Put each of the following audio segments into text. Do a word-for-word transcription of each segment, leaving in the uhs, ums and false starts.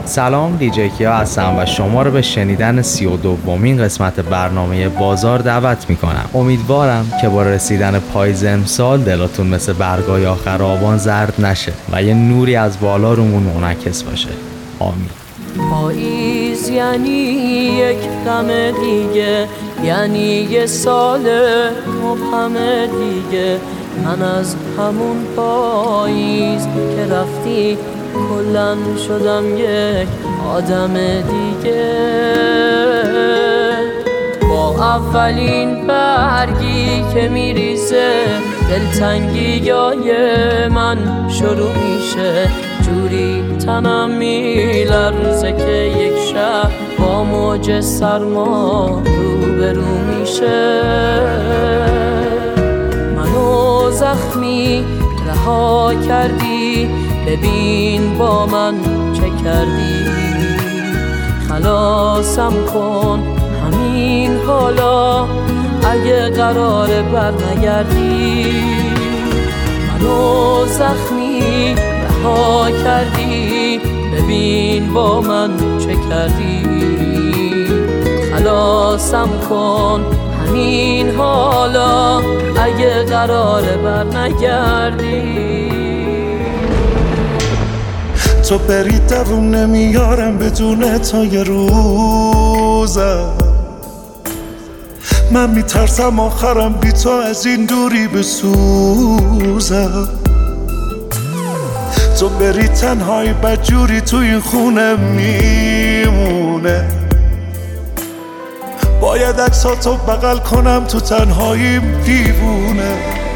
سلام، دیجی کیا هستم و شما رو به شنیدن سی و دومین قسمت برنامه بازار دعوت میکنم. امیدوارم که با رسیدن پاییز امسال دلاتون مثل برگای آخر آبان زرد نشه و یه نوری از بالا رومون منعکس باشه. آمین. پاییز یعنی یک غم دیگه، یعنی یه سال مبهم دیگه. من از همون پاییز که رفتی کلن شدم یک آدم دیگه. با اولین برگی که میریزه دلتنگیای من شروع میشه. جوری تنم میلرزه که یک شب با موج سرما روبرو میشه. منو زخمی رها کردی، ببین با من چه کردی. خلاصم کن همین حالا اگه قراره بر نگردی. منو زخمی رها کردی، ببین با من چه کردی. خلاصم کن همین حالا اگه قراره بر نگردی. تو بری دوون نمیارم بدون تا یه روزم. من میترسم آخرم بی تو از این دوری بسوزم. تو بری تنهایی بدجوری تو این خونه میمونه. باید عکساتو بغل کنم تو تنهاییم دیوونه.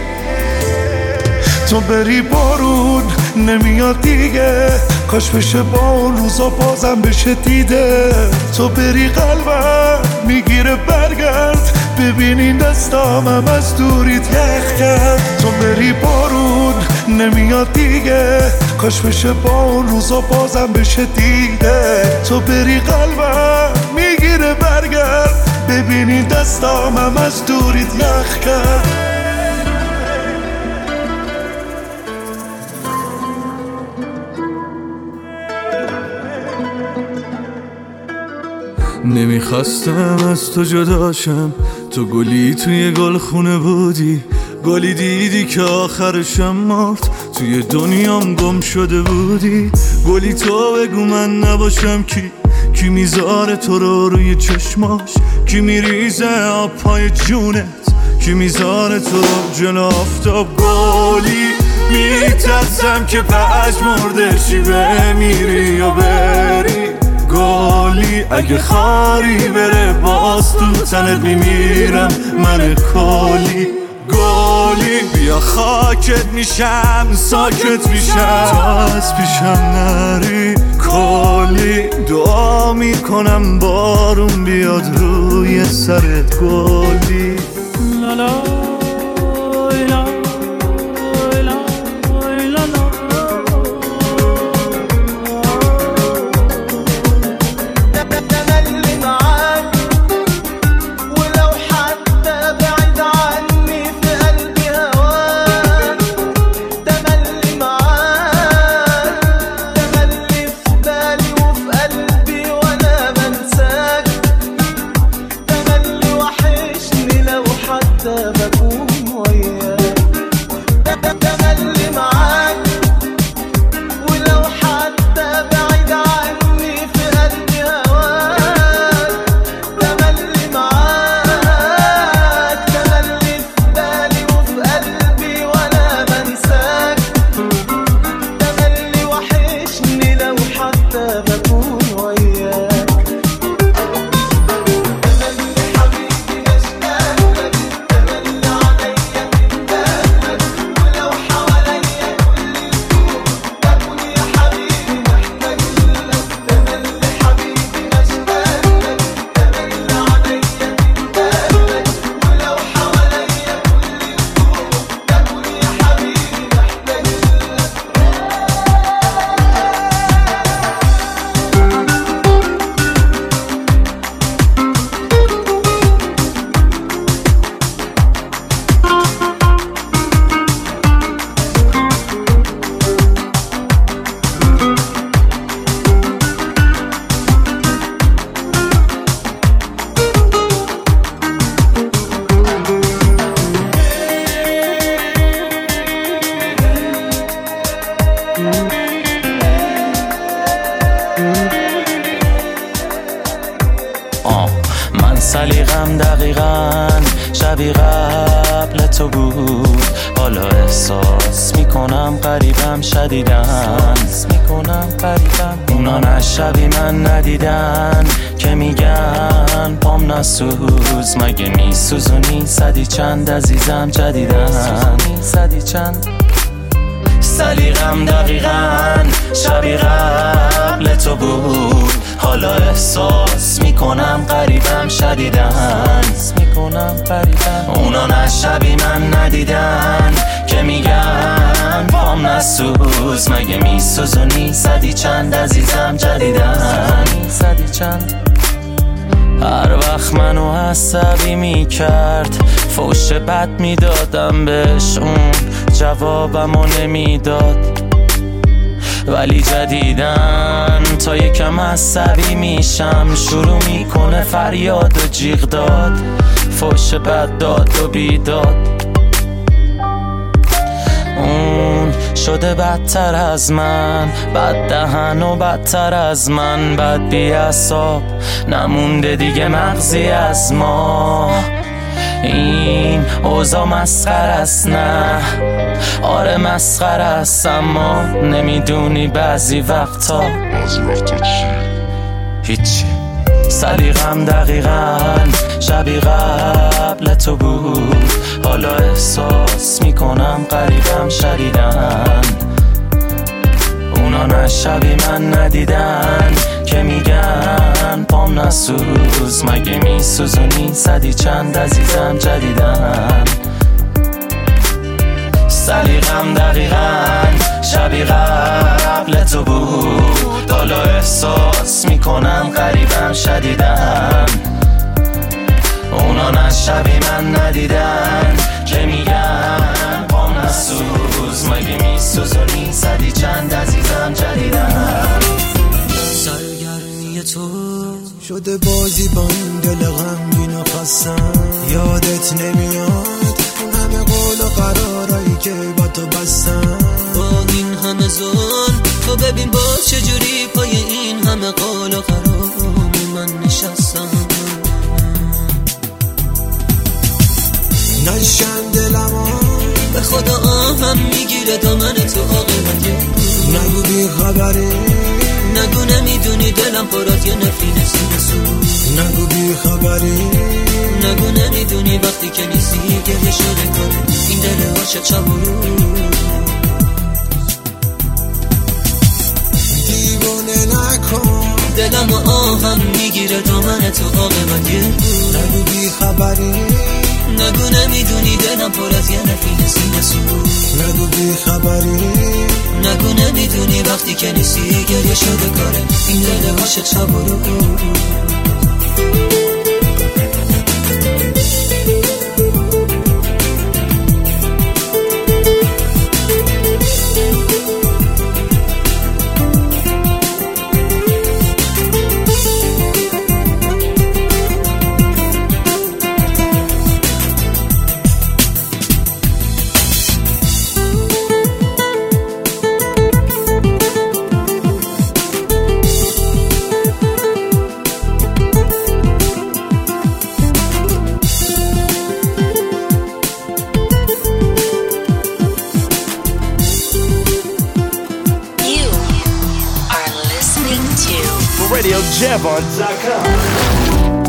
تو بری بارون نمیاد دیگه، کاش بشه با اون روزا بازم بشه دیده. تو بری قلبم میگیره برگرد، ببین این دستامم از دوریت یخ کرد. تو بری بارون نمیاد دیگه، کاش بشه با اون روزا بازم بشه دیده. تو بری قلبم میگیره برگرد، ببین این دستامم از دوریت یخ کرد. نمیخواستم از تو جداشم، تو گلی توی گل خونه بودی. گلی دیدی که آخرشم مرد، توی دنیام گم شده بودی. گلی تو بگو من نباشم کی، کی میذاره تو رو روی چشماش، کی میریزه آب پای جونت، کی میذاره تو رو جلو آفتاب. گلی میترسم که پش مرده شی بمیری یا بری. گلی اگه خاری بره باز تو تنت میمیرم من کلی. گلی بیا خاکت میشم ساکت میشم تو از پیشم نری. کلی دعا میکنم بارون بیاد روی سرت. گلی لالا بكون سلیقم دقیقاً شبیه قبل تو بود، حالا احساس میکنم قریبم شدیدن میکنم قریبم. اونا نه شبیه من ندیدن که میگن پام نسوز، مگه میسوزونی صدی چند عزیزم جدیدن صدی چند. سلیقم دقیقاً شبیه قبل تو بود، حالا احساس میکنم قریبم شدیدن میکنم قریبم. اونا نه شبیه من ندیدن که میگن پام نسوز، مگه میسوزونی صدی چند عزیزم جدیدن صدی چند. هر وقت منو عصبی میکرد فوش بد میدادم بهش، اون جوابمو نمیداد. ولی جدیدن تا یکم عصبی میشم شروع میکنه فریاد و جیغ داد، فوش بد داد و بیداد. اون شده بدتر از من، بد دهن و بدتر از من، بد بی اعصاب نمونده دیگه مغزی از ما. این اوضاع مسخره است، نه آره مسخره است، اما نمیدونی بعضی وقتا بعضی وقتا چی؟ هیچی. سلیقم دقیقاً شبیه قبل تو بود، حالا احساس میکنم قریبم شدیدن. اونا نه شبیه من ندیدن که میگن پام نسوز، مگه میسوزونی صدی چند عزیزم جدیدن. سلیقم دقیقاً شبیه قبل تو بود، حالا احساس میکنم قریبم شدیدن. اونا نه شبیه من ندیدن که میگن پام نسوز، مگه میسوزونی صدی چند عزیزم جدیدن. سرگرمی تو شده بازی با این دل غمگین و خستم، یادت نمیاد اون همه قول و قرارایی که با تو بستم. با این همه ظلم تو ببین با چجوری پای این همه قول و قرار من نشستم. نشن دلم به خدا آهم میگیره دامن تو عاقبت. نگو بی خبری، نگو نمیدونی دلم پر از یه نفرین سینه سوز. نگو بی خبری، نگو نمیدونی وقتی که نیستی گریه شده کنه این دل عاشق شب و روز. دیوانه نکن دلم و آهم میگیره دامن تو عاقبت. نگو بی خبری، نگو نمیدونی دلم پر از یه نفرین سینه سوز. نگو بی خبری، نگو نمیدونی وقتی که نیستی گریه شده کاره این دل عاشق شب و روز. radio jevon dot com.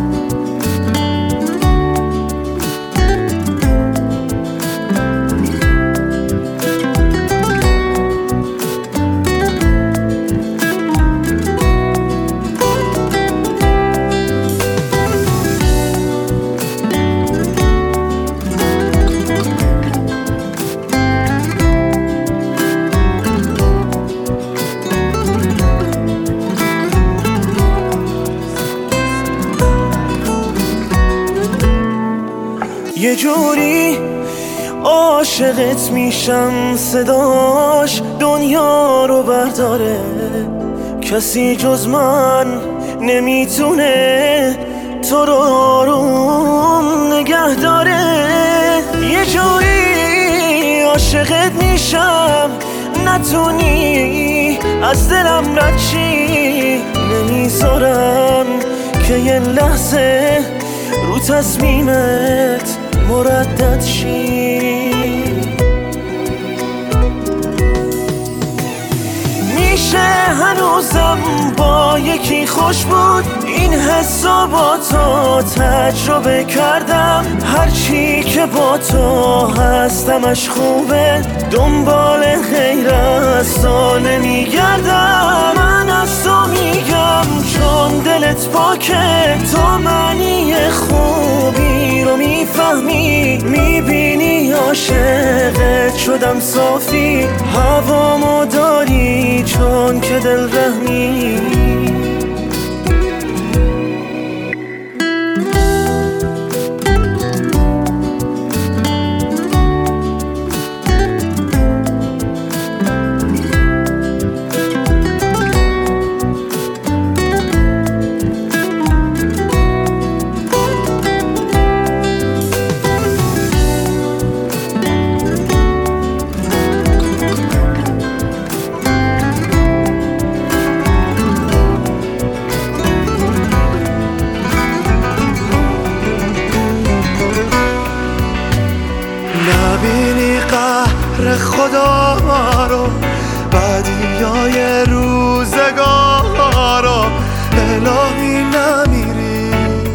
یه جوری عاشقت میشم صداش دنیا رو برداره، کسی جز من نمیتونه تو رو آروم نگه داره. یه جوری عاشقت میشم نتونی از دلم رد چی، نمیذارم که یه لحظه تصمیمت مردد شی. میشه هنوزم با یکی خوش بود، این حسا با تو تجربه کردم. هرچی که با تو هستمش خوبه، دنبال غیر از تو نمیگردم. من از تو میگم چون دلت پاکه، تو معنی خوبی رو میفهمی، میبینی عاشقت شدم صافی. هوامو داری چون که دل رحمی. نبینی قهر خدا رو، بدیای روزگار رو، الهی نمیری،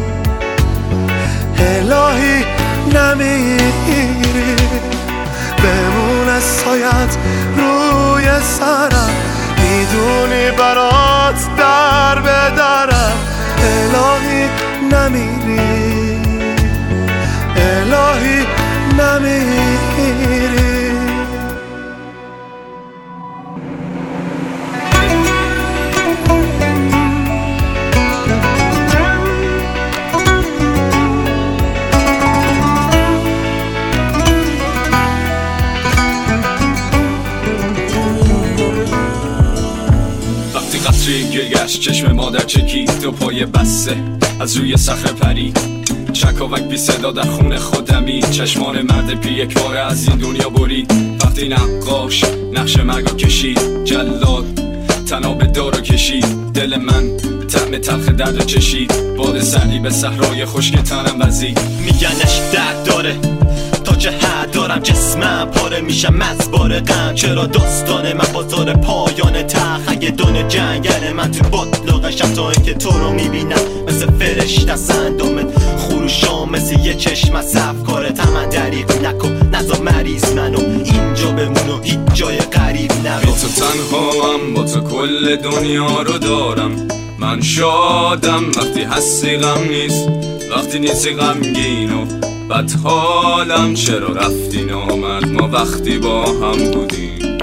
الهی نمیری. بمونه سایت روی سرم، میدونی برات در بدرم. الهی نمیری، الهی نمیری. وقتی قطری گرگشت چشم مادر چکید، دو پای بسته از روی صخره پرید. چکاوک بی صدا در خون خودمی، چشمان مرد پی یک بار از این دنیا برید. وقتی نقاش نقش مرگو کشید، جلاد تناب دارو کشید. دل من طعم تلخ درد چشید، باد سردی به صحرای خشک تنم وزید. میگنش درد داره تا چه حد دارم، جسمم پاره میشم از بار غم. چرا داستان من بازار پایان تخ، اگه دونه جنگل من تو باطلاقشم، تا اینکه تو رو میبینم مثل فرشته سندامت خروشام، مثل یه چشم صف کارت. من دریق نکن نزا مریض منو اینجا بمونو، هیچ جای غریب نرو. بی تو تنها هم با تو کل دنیا رو دارم. من شادم وقتی هستی، غم نیست وقتی نیستی غمگین و بد حالم. چرا رفتی نامد ما وقتی با هم بودیم.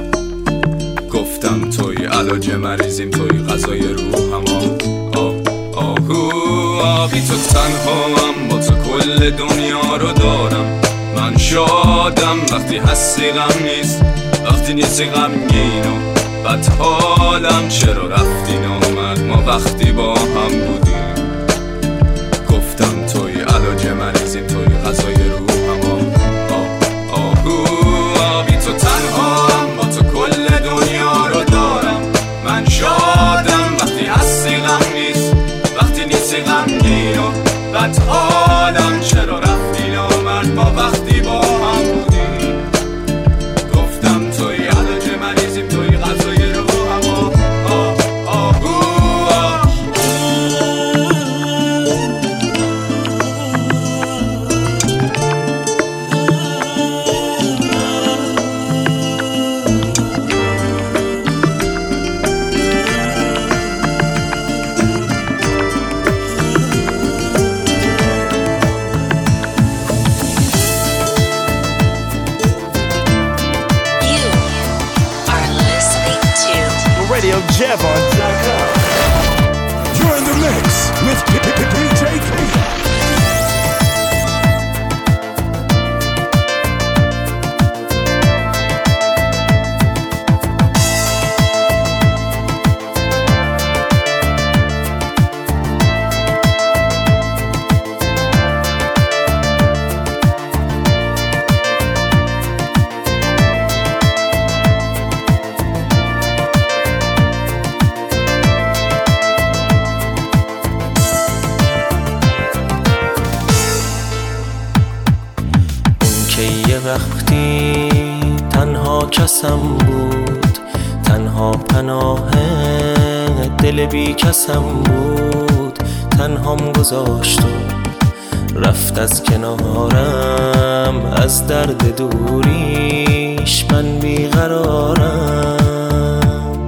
گفتم توی علاج مریضیم، توی غذای روحم. آه آهو آبی تو تنها هم با تو کل دنیا رو دارم. من شادم وقتی هستی، غم نیست وقتی نیستی غمگین و بد حالم. چرا رفتی نامد ما وقتی با هم بودیم. گفتم توی علاج مریضیم، توی غذای روحم. آه آهو آبی تو تنها هم با تو کل دنیا رو دارم. من شادم وقتی هستی، غم نیست وقتی نیستی غمگین و بد حالم. چرا رفتی نامد ما وقتی با هم بودیم. گفتم توی علاج مریضیم، توی غذای روحم. آه آهو radio javon dot com. You're in the mix with D J K. کسم بود، تنها پناه دل بی کسم بود. تنهام گذاشت و رفت از کنارم، از درد دوریش من بیقرارم.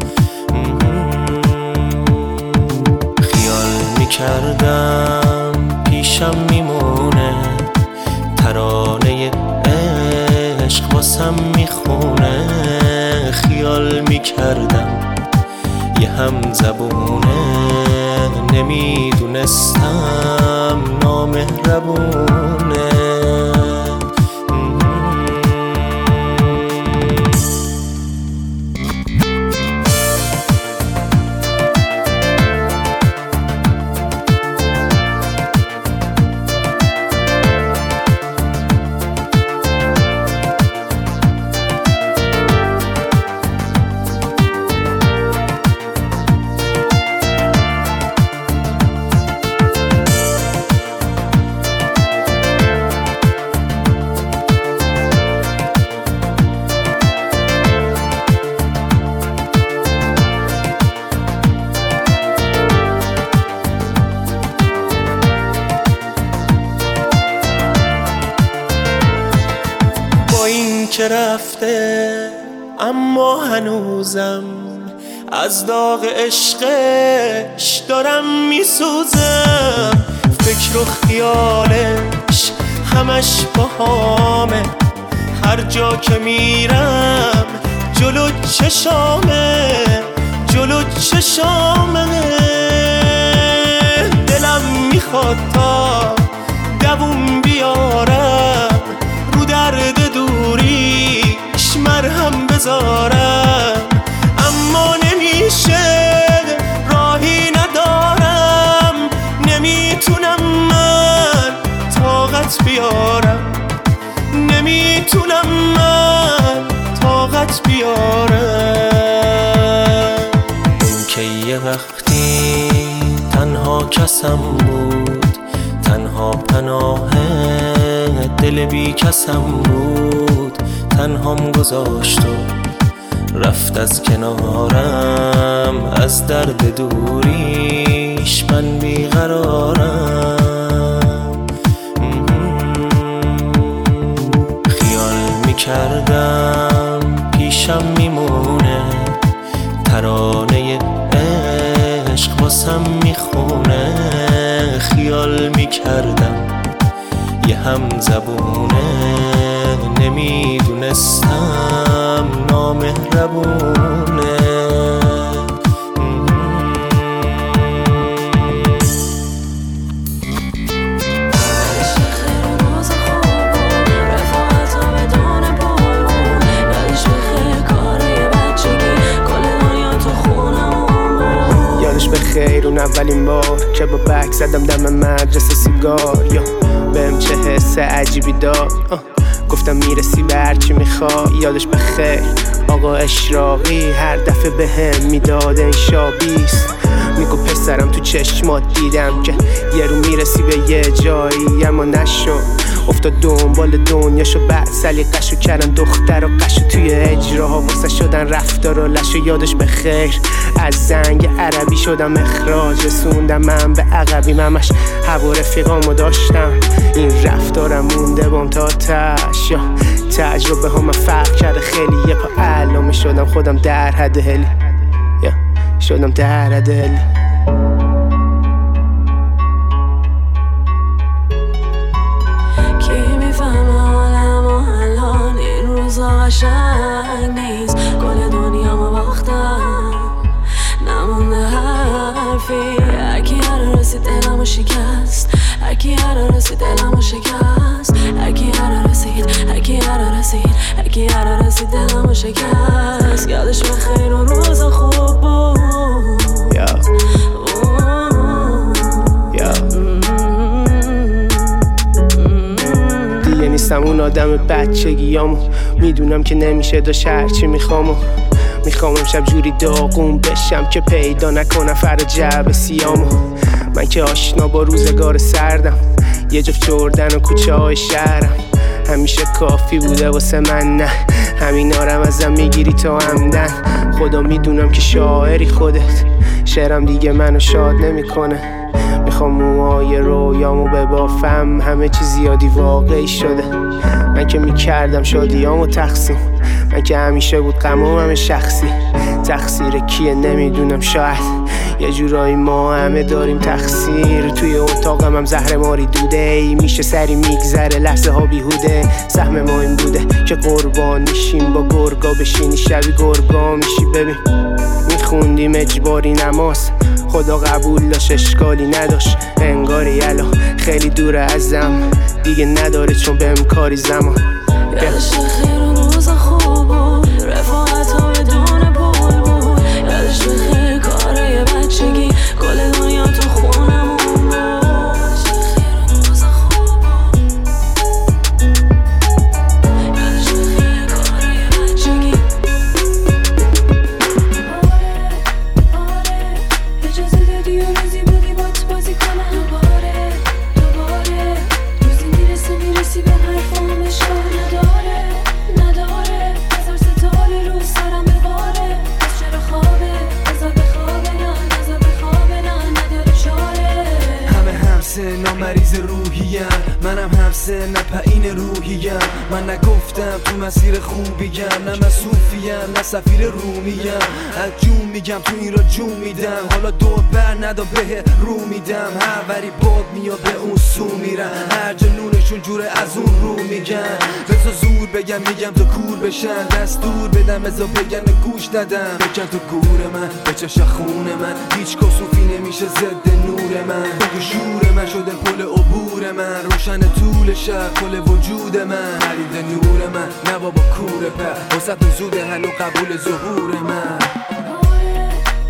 خیال میکردم پیشم میمونه، ترانه عشق واسم میخونه. خیال میکردم یه هم زبونه، نمیدونستم نامهربونه. که رفته اما هنوزم از داغ عشقش دارم میسوزم. فکر و خیالش همش باهامه، هر جا که میرم جلو چشامه، جلو چشامه. دلم میخواد تا دووم بیارم، رو درد دوریش مرهم بذارم. اما نمیشه، راهی ندارم، نمیتونم من طاقت بیارم، نمیتونم من طاقت بیارم. این که یه وقتی تنها کسم بود، تنها پناه دل بی کسم بود. تنهام گذاشت و رفت از کنارم، از درد دوریش من بیقرارم. خیال میکردم پیشم میمونه، ترانه عشق واسم میخونه. خیال میکردم یه هم زبونه، نمیدونستم نامهربونه. یادش به خیر اون اولین بار که با بک زدم دم مدرسه سیگار، یا بهم چه حس عجیبی داد، گفتم میرسی به هرچی میخوای. یادش به خیر آقا اشراقی هر دفعه به هم میداد این شابیست، میگو پسرم تو چشمات دیدم که یه رو میرسی به یه جایی، اما نشد. افتاد دنبال دنیاشو، بعد سلیقشو کردن دختر و قشو، توی اجراها واسه شدن رفتار و لشو. یادش به خیر از زنگ عربی شدم اخراج، رسوندم من به عقبی، همش هوا رفیقامو داشتم. این رفتارم مونده بام تا تش، یا تجربه ها من فرق کرده خیلی. یه پا علامه شدم خودم در حد هلی، یا شدم در حد هلی. قشنگ نیست، کل دنیا ما باختم، نمونده حرفی. هرکی هر رسید دلمو شکست، هرکی هر رسید دلمو شکست، هرکی هر رسید، هرکی هر رسید، هرکی هر رسید دلمو شکست. یادش بخیر و روز خوب بود. yeah. دیگه نیستم اون آدم بچگیامو، میدونم که نمیشه داشت هرچی میخوامو. میخوام امشب جوری داغون بشم که پیدا نکنم فردا جعب سیامو. من که آشنا با روزگار سردم، یه جفت جردن و کوچه های شهرم، همیشه کافی بوده واسه من، نه همین آرم ازم میگیری تو همدن. خدا میدونم که شاعری خودت، شعرم دیگه منو شاد نمیکنه. میخوام موهای رویامو ببافم، همه چی زیادی واقعی شده. من که میکردم شادیامو تقسیم، من که همیشه بود غمم همه شخصی. تقصیر کیه نمیدونم، شاید یه جورایی ما همه داریم تقصیر. توی اتاقم هم زهر ماری دوده ای، میشه سری میگذره لحظه ها بیهوده. سهم ما این بوده که قربان میشیم با گرگا بشینی شبی گرگا میشی. ببین میخوندیم اجباری نماز، خدا قبول داشت اشکالی نداشت. انگاری الان خیلی دوره ازم، دیگه نداره چون بهم کاری زمان. یادش خیر و روز خوب بود، رفاقت ها بدون پول بود. یادش خیر کاره بچگی، کل دنیا تو خونمون بود. یادش خیر و روز خوب بود، یادش خیر کاره بچگی. آره آره اجازه دادی و روزی بودی بات بازی کنم. دوباره دوباره روزی میرسه میرسی به حرفام اشکال نداره نداره. هزار ستاره رو سرم بباره، پس چرا خوابه بذار بخوابه، نه نذار بخوابه، نه نداره چاره. همه همسن مریض روحیم، منم همسن پایین روحیم. من نگفتم تو مسیر خوبیم، نه من صوفیم نه سفیر رومیم. از جون میگم تو این را جون میدم، حالا دور بر ندا به رو میدم. هر وری باد میاد به اون سو میرم، هر جنونشون جوره از اون رو میگن. بذار زور بگم میگم تو کور بشن، دستور بدم بذار بگم گوش ندم. بکن تو گور من بچش خون من، هیچ کسوفی نمیشه ضد نور من. بگو شور من شده پل عبور من، روشن طول شب کل وجود من. خرید نور من نه بابا کوره پر، وسط زوده هنو قبول ظهور من. آره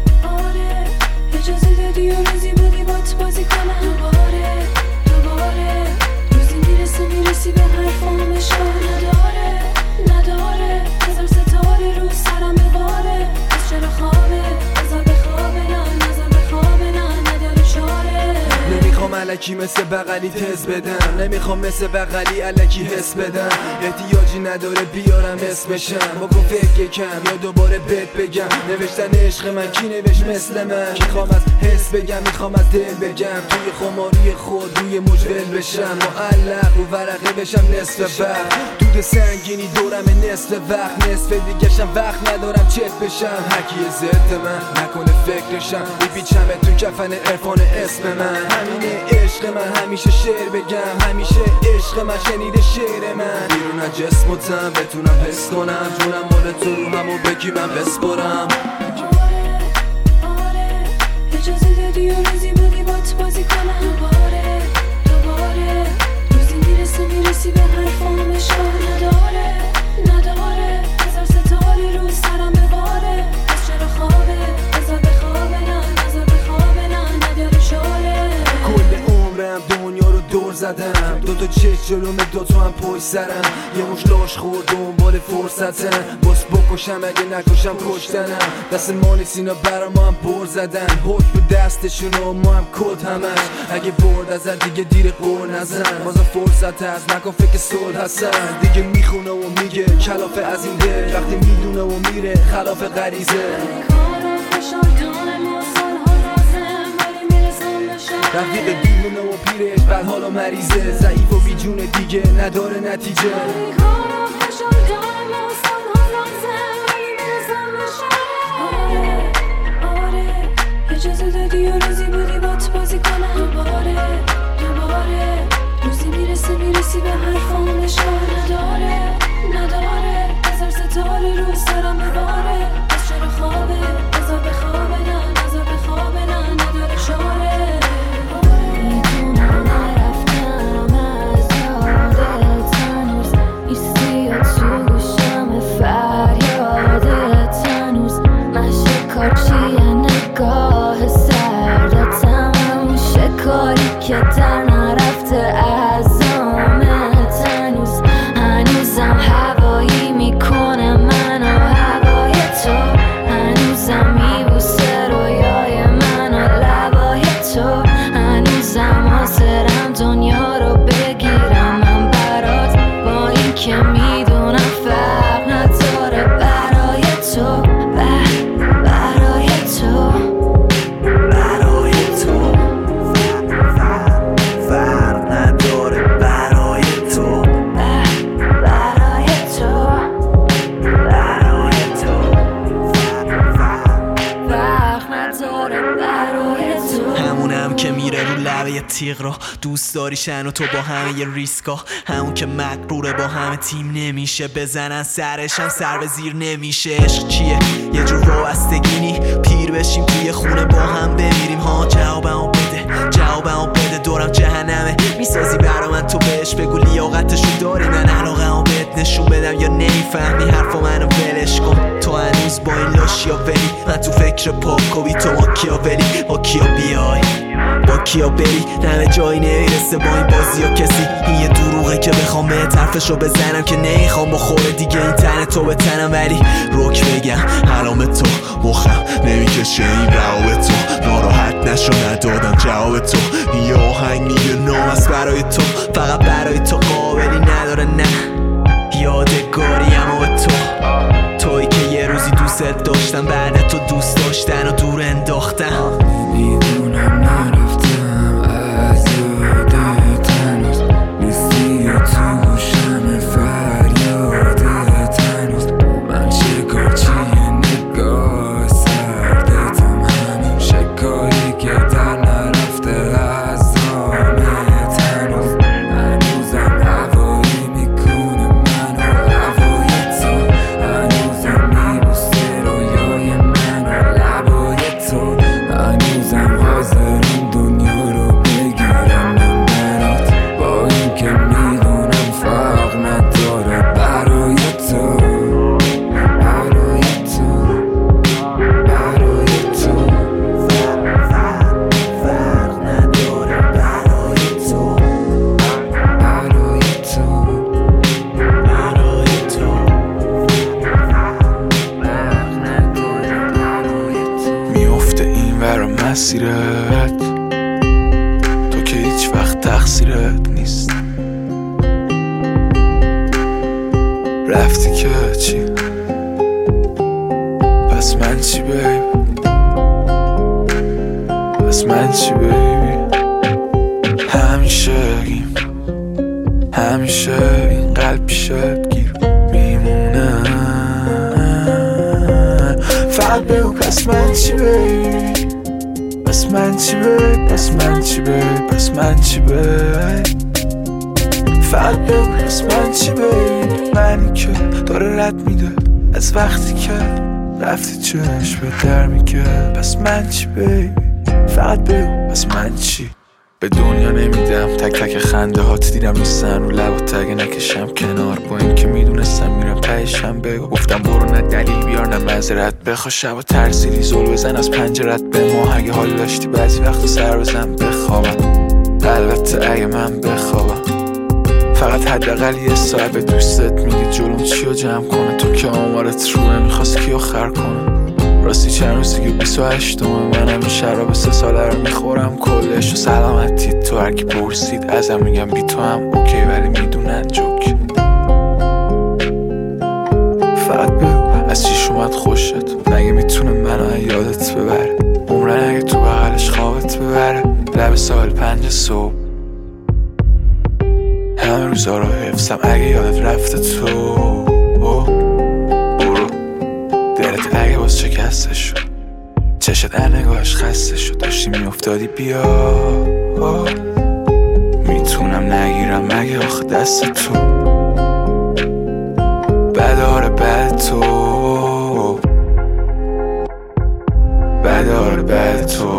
آره اجازه دادی و روزی بودی بات بازی کنم. دوباره دوباره روزی میرسه میرسی به حرفام اشکال نداره نداره. هزار ستاره رو سرم بباره، پس چرا خوابه بذار بخوابه، نه نذار بخوابه، نه نداره چاره. نمیخوام الکی مثل بغلی تز بدم، نمیخوام مثل بغلی الکی حس بدم. احتیاجی نداره بیارم اسمشم، بکن فکر کم یا دوباره بهت بگم. نوشتن عشق من کی نوشت مثل من؟ میخوام از حس بگم میخوام از دل بگم، توی خماری خود روی مجول بشم. معلق رو ورقه بشم نصف وقت، دود سنگینی دورم نصف وقت. نصف دیگه‌شم وقت ندارم چت بشم. هرکی ضد من نکنه فکرشم، میپیچم تو کفن عرفان اسم من. همینه عشق من همیشه شعر بگم، همیشه عشق من شنیده شعر من. بیرون از جسم و تن بتونم حس کنم، جونم مال تو رو همو بگی من بسپرم. آره آره اجازه دادی و روزی بودی بات بازی کنم. دوباره دوباره روزی میرسه میرسی به حرفام اشکال نداره نداره. هزار ستاره رو سرم بباره، پس چرا خوابه بذار بخوابه، نه نذار بخوابه، نه نداره چاره. کل عمرم دنیا رو دور زدم، دو تا چشم جلوم دو تا هم پشت سرم. یه مش لاش خورد دنبال فرصتم، باس بکشم اگه نکشم کشتنم. دست ما نیست اینا برا ما هم بر زدن، حکم به دستشون و ما هم کد همش. اگه برد ازن دیگه دیر قور نزن، بازم فرصت هست نکن فکر صلح هستن. دیگه میخونه و میگه کلافه از این دل، وقتی میدونه و میره خلاف غریزه. رفیق دیوونه و پیرش بعد حالا مریضه، ضعیف و بی جون دیگه نداره نتیجه. آره آره اجازه دادی و روزی بودی بات بازی کنم. دوباره دوباره روزی میرسه میرسی به حرفام اشکال نداره نداره. هزار ستاره رو سرم بباره، پس چرا خوابه بذار بخوابه، نه نذار بخوابه، نه نداره چاره. که در نرفته از آمت هنوز هنوزم هوایی میکنه من و هوای تو، هنوزم میبوسه رویای من و لبای تو، هنوزم حاضرم دنیا رو بگیرم من برات با برای تو. همونم که میره رو لبه تیغ رو دوست داریشن و تو با همه ی ریسکا، همون که مقروره با همه تیم نمیشه، بزنن سرشم سر به زیر نمیشه. عشق چیه؟ یه جور وابستگینی، پیر بشیم توی خونه با هم بمیریم ها. جوابمو بده جوابمو بده دورم جهنمه میسازی برا من، تو بهش بگو لیاقتشو داری، من علاقمو بهت نشون بدم یا نمیفهمی حرفو منو ولش کن. تو هنوز با این لاشیا ولی من تو فکر پاکوی، تو ما کیا ولی با کیا بیای با کیا بری، همه جایی نمیرسه با این بازی ها کسی. این یه دروغه که بخوام به طرفشو بزنم که نمیخوام بخوره دیگه این تن تو به تنم، ولی روک بگم حرام تو مخم نمیکشه این رواب تو، ناراحت نشو ندادم جواب تو. این یه آهنگ یه نام است برای تو، فقط برای تو قابلی نداره نه یادگاریم و تو، توی که یه روزی دوست داشتم بعد تو دوست داشتن و دور انداختم. میدونم نرفتم از یادت هنوز، نیستی یا تو گوشم فریادت هنوز، من چکار چیه نگاه سردتم همون شکایی که در نرفته از دامت هنوز، هنوزم هوایی میکنه منو هوای تو، هنوزم میبوسه رویای منو لبای تو، هنوزم حاضرم دنیا رو بگیرم من برات، با این که میدونم فرق نداره برای تو برای تو برای تو، فرق نداره برای تو برای تو برای تو، فرق نداره برای تو. میفته این ور مسیرت تو که هیچ وقت تقصیرت نیست، رفتی که چی پس من چی بیبی، پس من چی بیبی، همیشه گیم همیشه این قلب پیشت گیر میمونه، فقط بگو پس من چی بیبی، پس من چی بیبی، پس من چی بیبی، پس من چی بیبی، فقط بگو پس من چی بیبی، منی که داره رد میده از وقتی که رفتی چشم به در میگه، پس من چی بیبی، فقط بگو پس من چی. به دنیا نمیدم تک تک خنده هات دیدم نیستن رو لب و تگه نکشم کنار، با این که میدونستم میرم تهشم بگو، گفتم برو نه دلیل بیار نه معذرت بخوا، شب و ترسیدی زل بزن از پنجرت به ما، اگه حال داشتی بعضی وقت سر بزن بخوابم، البته اگه من بخوابم، فقط حداقل یه ساعت به دوستت میگی جلوم چیو جمع کنه، تو که آمارت روه میخواست کیو خر کنه، راستی چند روزی که بیست و هشتمه منم این شراب سه ساله رو میخورم کلش و سلامتی، تو هرکی پرسید ازم میگم بی تو هم اوکی ولی میدونن جوک، فقط بگو از چیش اومد خوشت، مگه میتونه منو یادت ببره، عمرن اگه تو بغلش خوابت ببره، لب سال پنج صبح همه روزا رو حفظم اگه یادت رفته تو، برو دلت اگه باز شکسته شد، چشت در نگاهش خسته شد، داشتی میافتادی بیا، میتونم نگیرم مگه آخه دست تو، بداره بد تو بداره بد تو،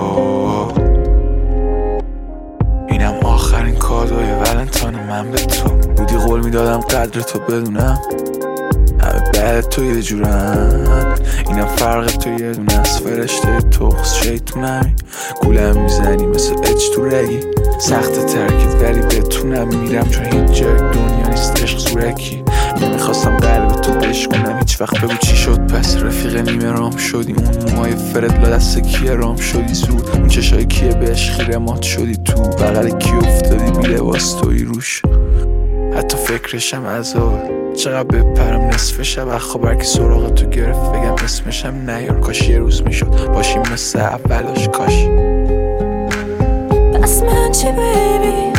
اینم آخرین کادوی ولنتاین من به تو، بودی قول میدادم قدر تو بدونم، همه بعد تو یه جورن، اینم فرق تو یه دونه از فرشته تخص شیطونمی، گولم میزنی مثل اج تو رگی، سخت ترکت ولی بتونم میرم چون هیچ جای دنیا نیست عشق زورکی، نمیخواستم قلب تو بشکنم هیچ وقت، بگو چی شد پس رفیق نیمه رام شدی، اون موهای فرد لا دست کیه رام شدی زود، اون چشای کیه بهش خیره مات شدی، تو بغل کی افتادی بی لباس توی روش، حتی فکرشم عذاب، چقدر بپرم نصف شب خواب هرکی سراغ تو گرفت بگم اسمشم نیار، کاش یه روز میشد باشیم مثل اولاش، کاش. پس من چی بیبی،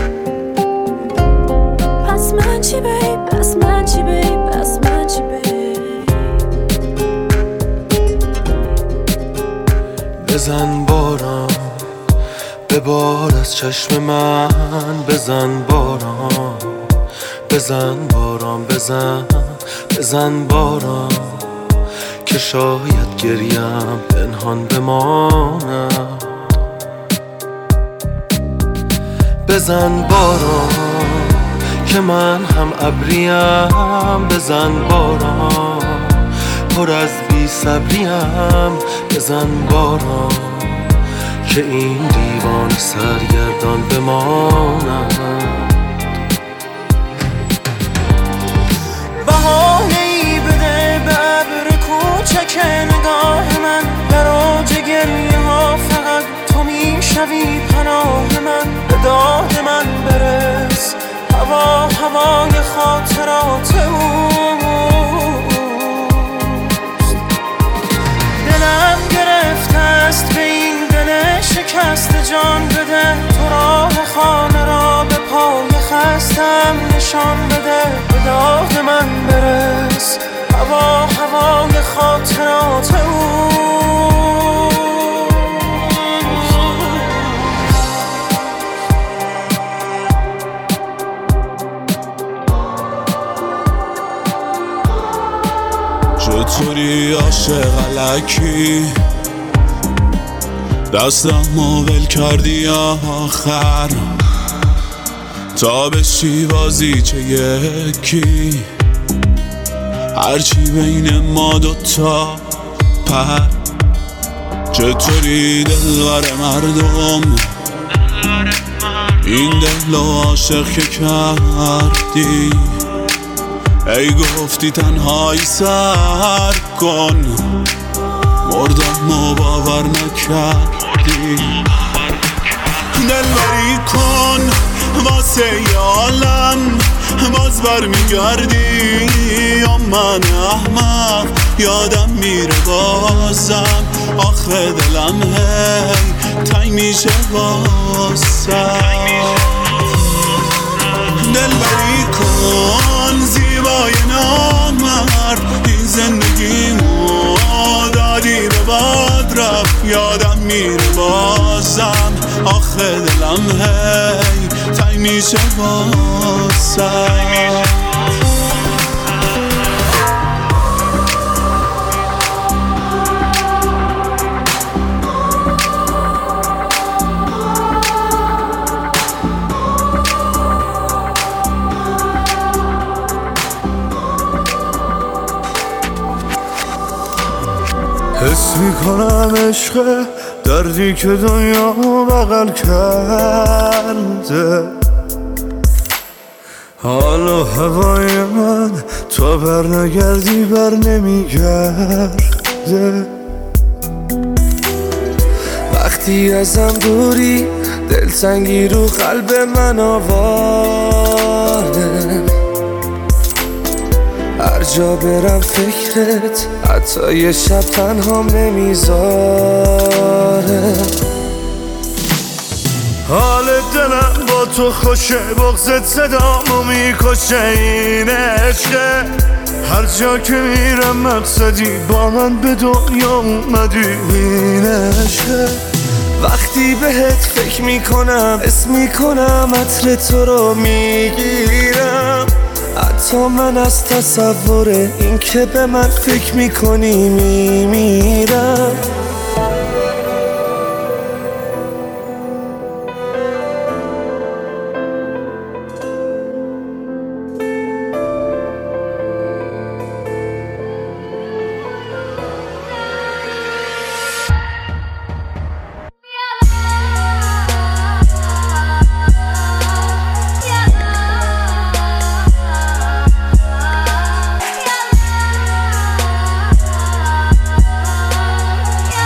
پس من چی بیبی، پس من چی بیبی، پس من چی بیبی، بزن باران ببار از چشم من، بزن باران بزن باران بزن بزن باران که شاید گریم پنهان بمانم. بزن باران که من هم ابریم، بزن باران پر از بی صبریم، بزن باران که این دیوان سرگردان بمانم. بهانه‌ای بده به ابر کوچک نگاه من، در اوج گریه ها فقط تو میشوی پناه من. به داد من برس هوا هوای خاطرات اوست. دلم گرفته است به این دل شکست، جان بده تو راه خانه را به پای خستم نشان بده. به داد من برس هوا هوای خاطرات اوست. چطوری عاشق الکی دستم ول کردی آخر، تا بشی بازی چه یکی هرچی بین ما دوتا پر. چطوری دلبر مردم این دل و عاشق که کردی، ای گفتی تنهایی سر کن، مردم و باور نکردی. دلبری کن واسه یالم باز بر میگردی، یا من احمق یادم میره بازم، آخه دلم هی تنگ میشه واسم. دلبری کن زیبای نامرد، این زندگیمو دادی به باد رفت، یادم میره بازم، آخه دلم هی تنگ میشه واسم. حس میکنم عشق دردی که دنیا بغل کرده، حالا هوای من تو بر نگردی بر نمیگرده. وقتی ازم دوری دلتنگی رو قلب من آواره، هر جا برم فکرت حتی یه شب تنهام نمیذاره. حال دلم با تو خوشه، بغضت صدامو میکشه، این عشقه هر جا که میرم مقصدی، با من به دنیا اومدی، این عشقه. وقتی بهت فکر میکنم اسم میکنم عطر تو رو میگیرم، حتی من از تصور این که به من فکر میکنی میمیرم. Yeah.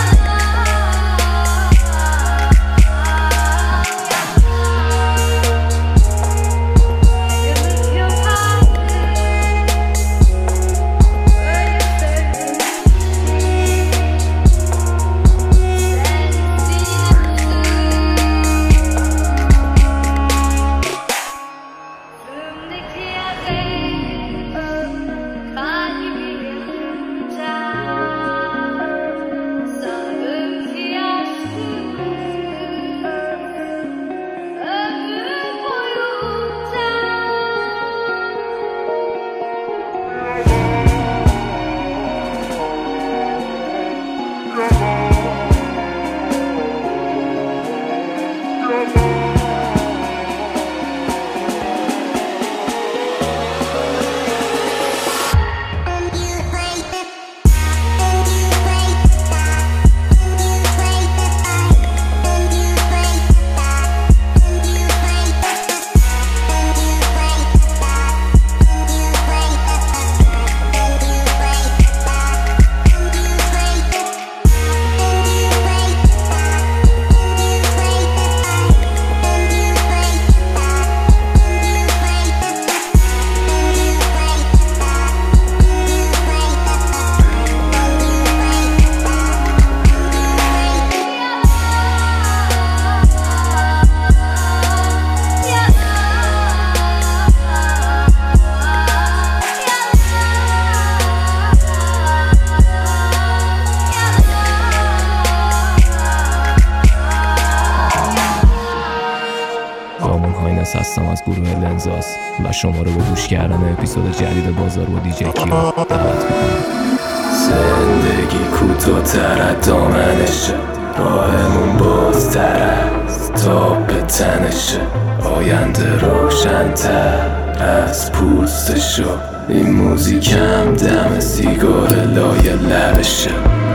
عباس هستم از گروه لنزاس و شما رو به گوش کردن اپیزود جدید بازار با دیجی کیا دعوت میکنم. زندگی کوتاه‌تر از دامنشه، راهمون بازتر از تاب تنشه، آینده روشن‌تر از پوستشو، این موزیکم دم سیگار لای لبشه.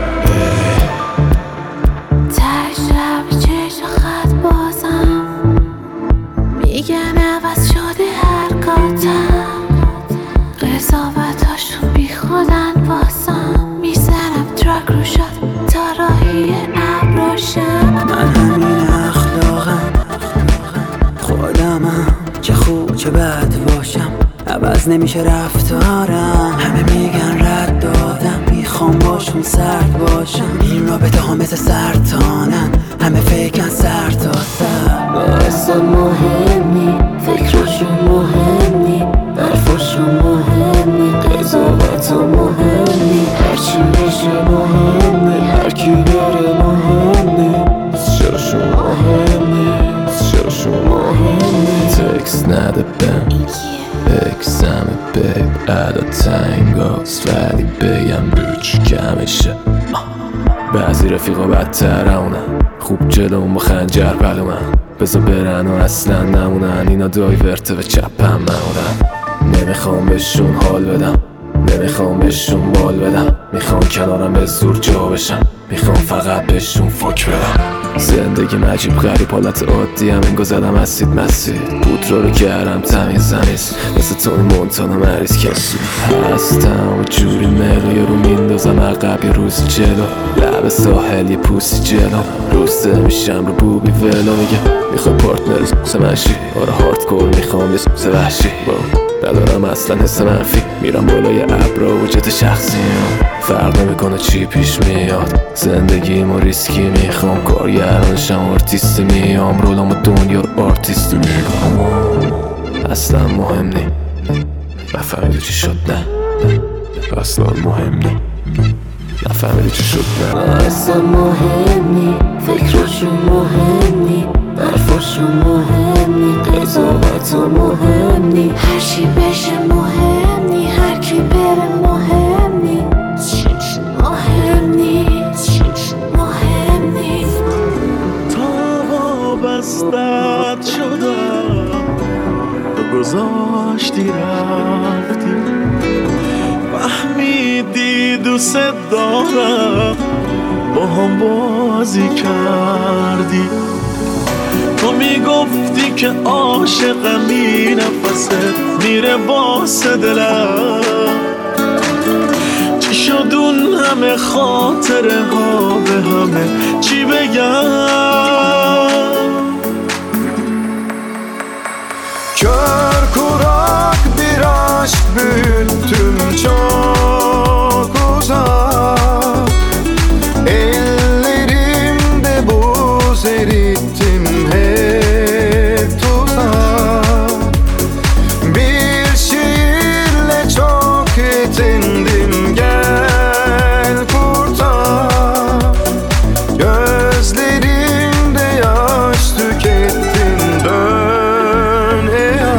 نمیشه رفتارم، همه میگن رد دادم، میخوام باشون سرد باشم، این رابطه ها مثل سرطانن، همه فکرن سر تا سر. اصلا مهمی فکراشون مهمی، برفاشون مهمی، قضاوتو مهمی، هرچی میشه مهمی، هرکی بره مهمی، چراشون مهمی، چراشون مهمی. تکس نده بهم اکسم بیب ادا تنگاست، ولی بگم روچ کمشه. بعضی رفیقا بدتر اونن، خوب جلوم با خنجر بلومن، بزا برن و اصلا نمونن، اینا دایورته و چپم مونن. نمیخوام بهشون حال بدم، نمیخوام بهشون بال بدم، میخوام کنارم به زور جا بشم، میخوام فقط بهشون فک بدم. زندگی مجیب غریب حالت عادی هم انگو زدم اسید مسید، بودرا رو کردم تمیز زمیز، مثل توی مونتانا مریض کسی هستم و جوری مقیه رو میندازم عقب یه روز جلو، لب ساحل یه پوسی جلو، روسته میشم رو بوبی ولو، میگه میخوای پارتنر سمشی، آره هاردکور میخوام یه سوز وحشی، ندارم اصلا حس منفی، میرم بالای ابرا و جت شخصی هم. فرق نمیکنه چی پیش میاد، زندگی ما ریسکی، میخوام کارگرانشم آرتیستی، میام رولام دنیا رو آرتیستی میگم، اصلا مهم نی نفهمیدی چی شد، نه اصلا مهم نی نفهمیدی چی شد، نه اصلا مهم نی فکراشون مهم نی، برفاشون مهم نی، قضاوتو مهم نی، هرچی بشه مهم نی، هرکی بره مهم نی، مهم نی مهم نی. تا وابستت شدم تو گذاشتی رفتی، فهمیدی دوست دارم با هم بازی کردی، تو میگفتی که عاشقمی، نفست میره واسه دلم، چی شد اون همه خاطره ها به همه چی بگم. Kör kurak bir aşk büyüttüm çok uzak, ellerimde buz erittim hep tuzak, bir şiirle çok yetindim, gel kurtar, gözlerimde yaş tükettin, dön ey aşk.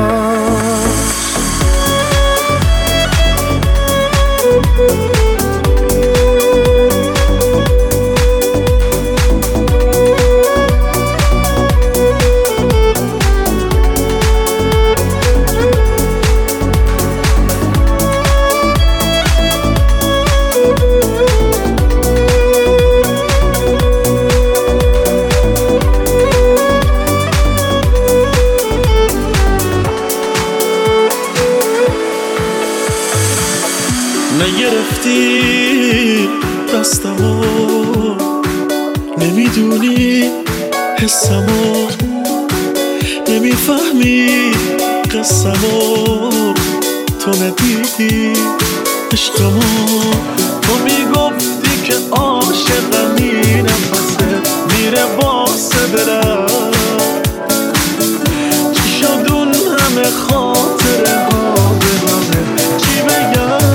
نگرفتی دستمو، نمیدونی حسمو، نمیفهمی قسمو، تو ندیدی عشقمو، تو میگفتی که عاشقمی، نفست میره واسه دلم، چی شد اون همه خاطره ها به همه چی بگم.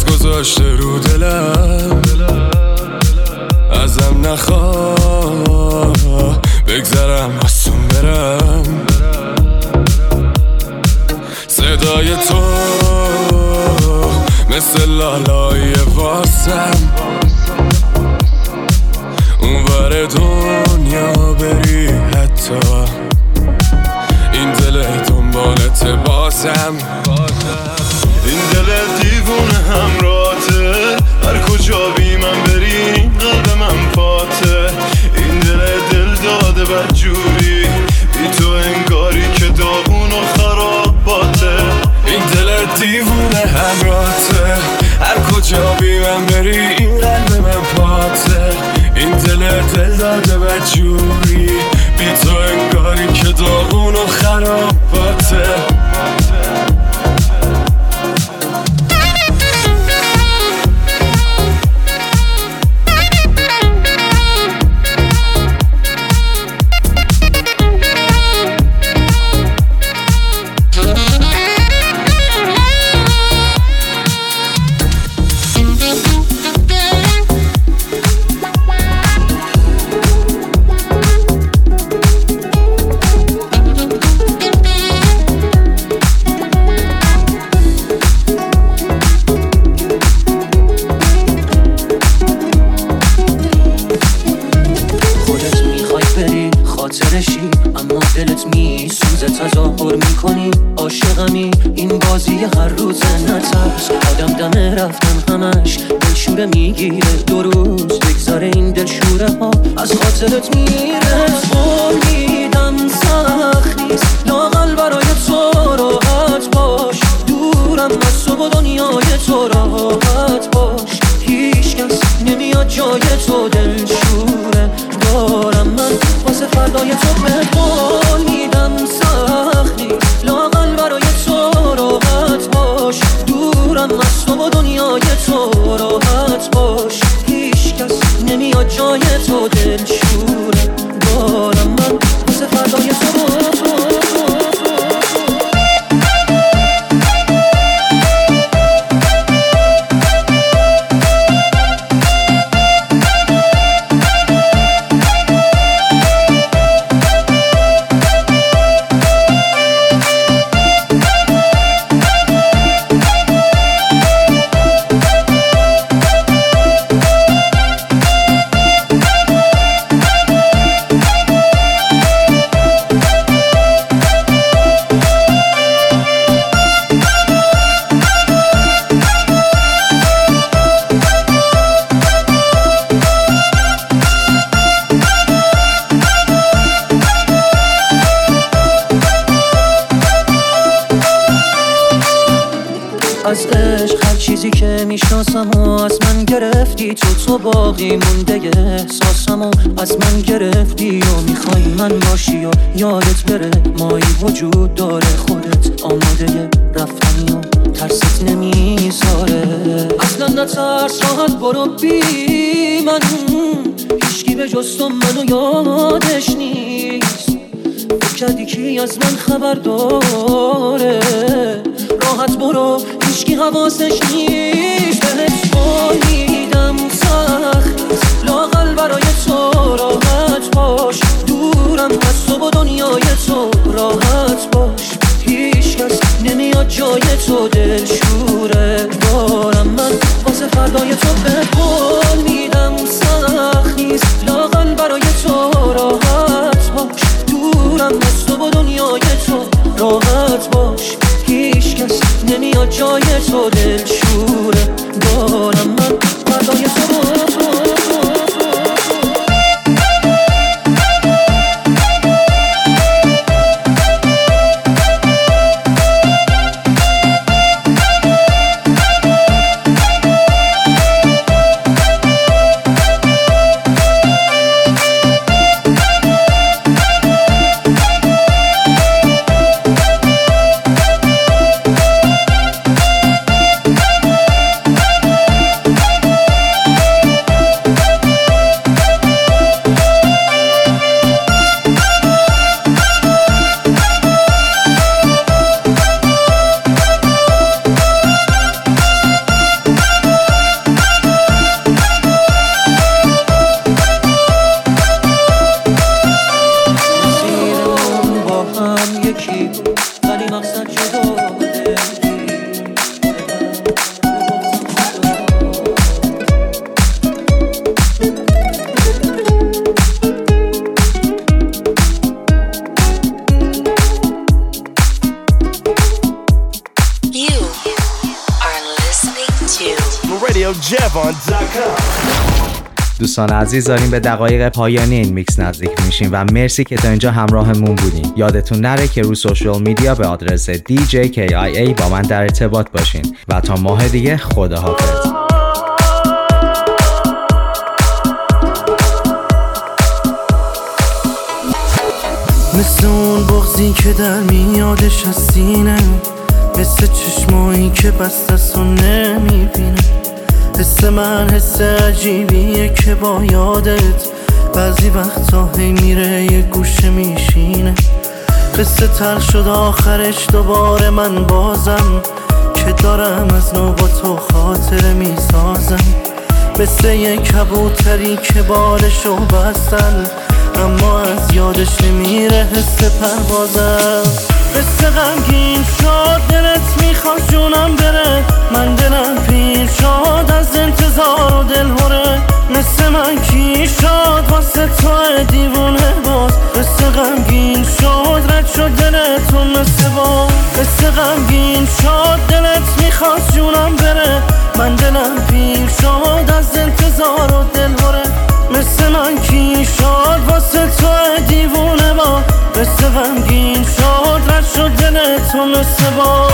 دست گذاشته رو دلم، ازم نخواه بگذرم آسون برم. صدای تو مثل لالای واسم، اون ور دنیا بری حتی این دل دنبالت بازم. این دل دیوونه همراته، هر کجا بی من بری قلب من پاته. این دل دل داده بدجوری، بی تو انگاری که داغون و خراباته. این دل دیوونه همراته، هر کجا بی من بری این قلب من پاته. این دل دل داده بدجوری، بی تو انگاری که داغون و خراباته. اما دلت می سوزه تظاهر میکنی عاشقمی، این بازی هر روزه نترس. آدم دم رفتن همش دلشوره میگیره، دو روز بگذاره این دلشوره ها از خاطرت میره. فهمیدم سخت نیست لااقل برای تو راحت باش، دورم از تو و دنیای تو راحت باش. هیچ کس نمیاد جای تو دلشوره دارم من واسه فردای تو. مهمان میدم سخت نیست لااقل برای تو راحت باش، دورم از تو و دنیای تو راحت باش. هیچ کس نمیاد جای تو دلشوره دارم من واسه فردای تو. از عشق هر چیزی که میشناسم و از من گرفتی تو، تو باقی مونده احساسم و از من گرفتی و میخوای من باشی و یادت بره مایی وجود داره، خودت آماده رفتنی و ترست نمیذاره. اصلا نترس راحت برو بی من، هیچکی به جز تو منو یادش نیست. فکر کردی کی از من خبر داره، راحت برو هیچکی حواسش نیست. بهت فهمیدم سخت لااقل برای تو راحت باش، دورم از تو و دنیای تو راحت باش. هیچ کس نمیاد جای تو دلشوره دارم من واسه فردای تو. بهت فهمیدم سخت نیست لااقل برای تو راحت باش، دورم از تو و دنیای تو راحت باش. هیچ کس نمیاد جای تو دلشوره دارم من فردای تو. یکی ولی مقصد جدا دوستان عزیز داریم به دقایق پایانی این میکس نزدیک میشیم و مرسی که تا اینجا همراهمون بودین. یادتون نره که رو سوشال میدیا به آدرس دی جی کی آی ای با من در ارتباط باشین و تا ماه دیگه خداحافظ. مثل اون بغضی که در میادش از سینه، مثل چشمایی که بستست و نمیبینه. حس من حس عجیبیه که با یادت بعضی وقتا هی میره یه گوشه میشینه. قصه تلخ شد آخرش دوباره من بازم که دارم از نو با تو خاطره میسازم. مثل یه کبوتری که بالشو بستن اما از یادش نمیره حس پروازم. قصه غمگین شد دلت میخواد جونم بره، من دلم پیر شد از انتظار و دلهوره. مثل من کی شد واسه تو دیوونه باز. قصه غمگین شد رد شد دلتون مثل باز. قصه غمگین شد دلت میخواد جونم بره، من دلم پیر شد از انتظار و دلهوره. مثل من کی شد واسه تو دیوونه با. قصه غمگین شد رد شد دلتون مثل با.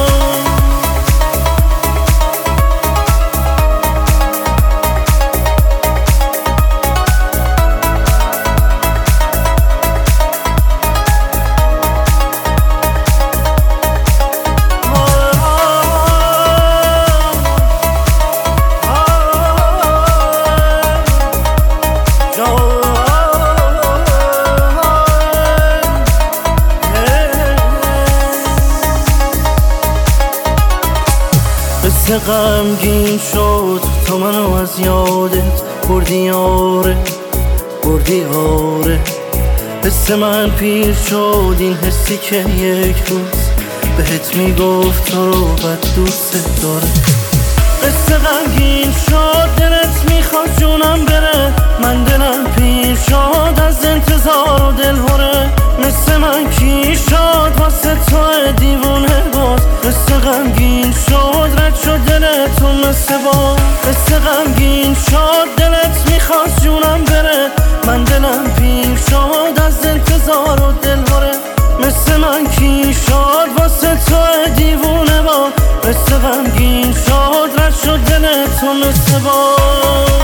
قصه غمگین شد تو منو از یادت بردی آره بردی آره. قصه من پیر شد این حسی که یک روز بهت میگفت تو رو بد دوست داره. قصه غمگین شد دلت میخواد جونم بره، من دلم پیر شد از انتظار و دلهوره. مثل من کی شد واسه تو دیوونه باز. قصه غمگین شد رد شد دلتون مثل باز. قصه غمگین شد دلت میخواد جونم بره، من دلم پیر شد از انتظار و دلهوره. مثل من کی شد واسه تو دیوونه با. قصه غمگین شد رد شد دلتون مثل باز.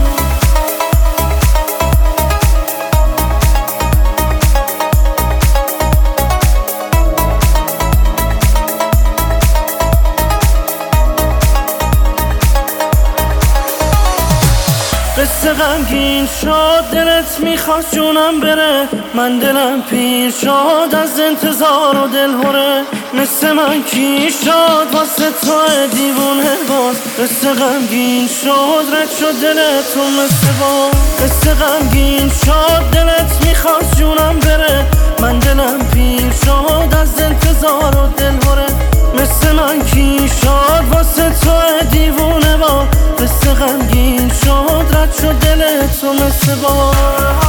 قصه غمگین شد دلت میخواد جونم بره، من دلم پیر شد از انتظار و دلهوره. مثل من کی شد واسه تو دیوونه باز. قصه غمگین شد رد شد دلتون مثل باز. قصه غمگین شد دلت میخواد جونم بره، من دلم پیر شد از انتظار و دلهوره. مثل من کی شد واسه تو دیوونه با. قصه غمگین شد رد شد دلتون مثل باز.